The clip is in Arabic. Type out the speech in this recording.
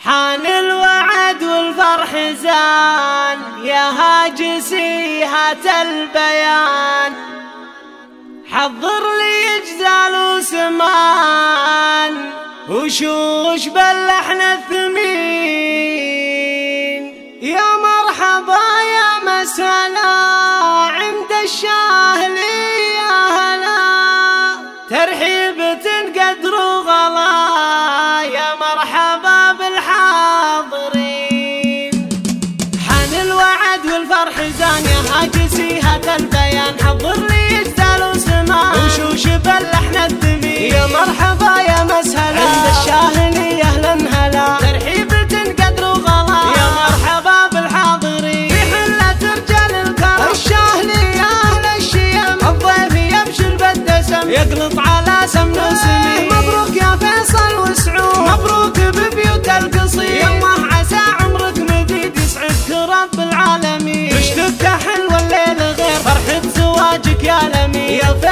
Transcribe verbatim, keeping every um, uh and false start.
حان الوعد والفرح زان يا هاجسي هات البيان، حضر لي جزال وسمان وشوش باللحن الثمين. يا مرحبا يا مسهلا عند الشاهلي يا هلا، ترحيبة قدر وغلا يا مرحبا بالحاضرين. حان الوعد والفرح زان يا هاجسي هات البيان، حضر لي جزال وسمان وشوش باللحن الثمين. يا مرحبا يا مسهلا عند الشاهلي اهلا هلا، ترحيبة قدر وغلا يا مرحبا بالحاضرين. في حلة رجال الكرم الشاهلي يا اهل الشيم، الضيف يبشر بالدسم يقلط على سمن وسمين. مبروك يا فيصل وسعود، مبروك ببيوت القصير، يالله عسى عمرك مديد يسعدك رب العالمين. عشتك حلوة الليل غير فرحة زواجك يا الامير.